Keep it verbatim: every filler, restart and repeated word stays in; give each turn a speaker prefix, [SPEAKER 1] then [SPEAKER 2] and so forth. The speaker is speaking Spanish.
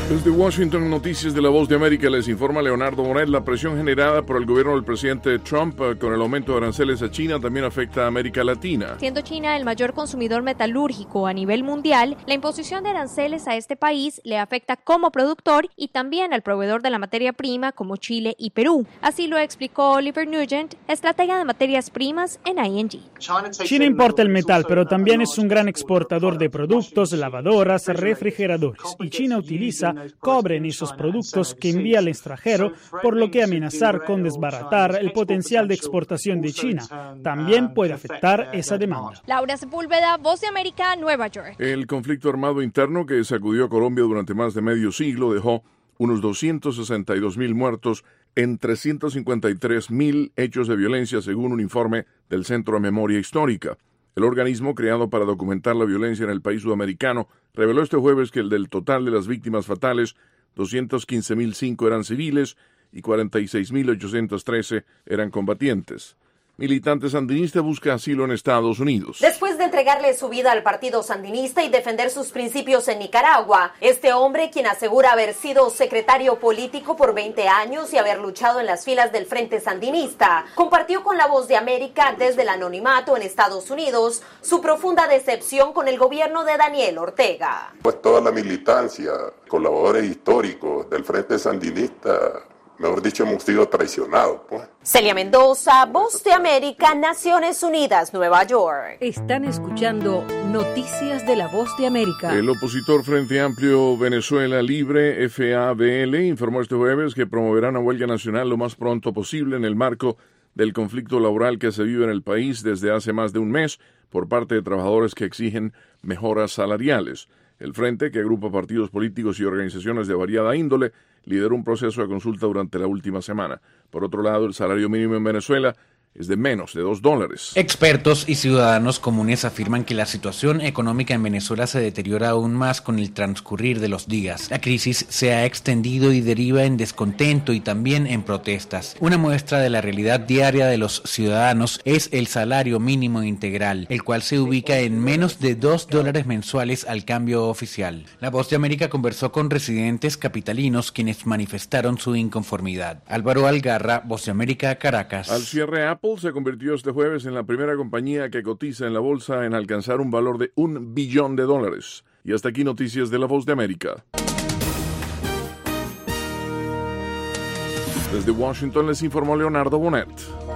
[SPEAKER 1] Desde Washington, Noticias de la Voz de América, les informa Leonardo Bonet. La presión generada por el gobierno del presidente Trump eh, con el aumento de aranceles a China también afecta a América Latina.
[SPEAKER 2] Siendo China el mayor consumidor metalúrgico a nivel mundial, la imposición de aranceles a este país le afecta como productor y también al proveedor de la materia prima como Chile y Perú. Así lo explicó Oliver Nugent, estratega de materias primas en I N G.
[SPEAKER 3] China importa el metal, pero también es un gran exportador de productos, lavadoras, refrigeradores, y China utiliza cobre en esos productos que envía al extranjero, por lo que amenazar con desbaratar el potencial de exportación de China también puede afectar esa demanda.
[SPEAKER 2] Laura Sepúlveda, Voz de América, Nueva York.
[SPEAKER 1] El conflicto armado interno que sacudió a Colombia durante más de medio siglo dejó unos doscientos sesenta y dos mil muertos en trescientos cincuenta y tres mil hechos de violencia, según un informe del Centro de Memoria Histórica. El organismo, creado para documentar la violencia en el país sudamericano, reveló este jueves que el del total de las víctimas fatales, doscientos quince mil cinco eran civiles y cuarenta y seis mil ochocientos trece eran combatientes. Militante sandinista busca asilo en Estados Unidos.
[SPEAKER 4] Después de entregarle su vida al partido sandinista y defender sus principios en Nicaragua, este hombre, quien asegura haber sido secretario político por veinte años y haber luchado en las filas del Frente Sandinista, compartió con La Voz de América desde el anonimato en Estados Unidos su profunda decepción con el gobierno de Daniel Ortega.
[SPEAKER 5] Pues toda la militancia, colaboradores históricos del Frente Sandinista, mejor dicho, hemos sido traicionados, pues.
[SPEAKER 4] Celia Mendoza, Voz de América, Naciones Unidas, Nueva York.
[SPEAKER 6] Están escuchando Noticias de la Voz de América.
[SPEAKER 1] El opositor Frente Amplio Venezuela Libre, F A B L, informó este jueves que promoverá una huelga nacional lo más pronto posible en el marco del conflicto laboral que se vive en el país desde hace más de un mes por parte de trabajadores que exigen mejoras salariales. El Frente, que agrupa partidos políticos y organizaciones de variada índole, lideró un proceso de consulta durante la última semana. Por otro lado, el salario mínimo en Venezuela es de menos de dos dólares.
[SPEAKER 7] Expertos y ciudadanos comunes afirman que la situación económica en Venezuela se deteriora aún más con el transcurrir de los días. La crisis se ha extendido y deriva en descontento y también en protestas. Una muestra de la realidad diaria de los ciudadanos es el salario mínimo integral, el cual se ubica en menos de dos dólares mensuales al cambio oficial. La Voz de América conversó con residentes capitalinos quienes manifestaron su inconformidad. Álvaro Algarra, Voz de América, Caracas.
[SPEAKER 1] Al cierre, Apple se convirtió este jueves en la primera compañía que cotiza en la bolsa en alcanzar un valor de un billón de dólares. Y hasta aquí Noticias de la Voz de América. Desde Washington les informó Leonardo Bonet.